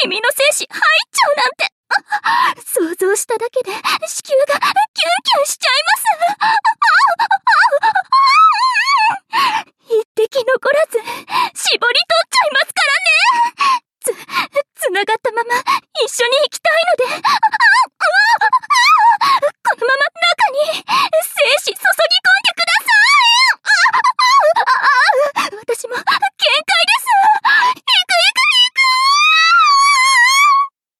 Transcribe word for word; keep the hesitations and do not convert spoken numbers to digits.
君の精子入っちゃうなんて。想像しただけで子宮がキュンキュンしちゃいます。一滴残らず絞り取っちゃいますからね。つ、つながったまま一緒に行きたいので、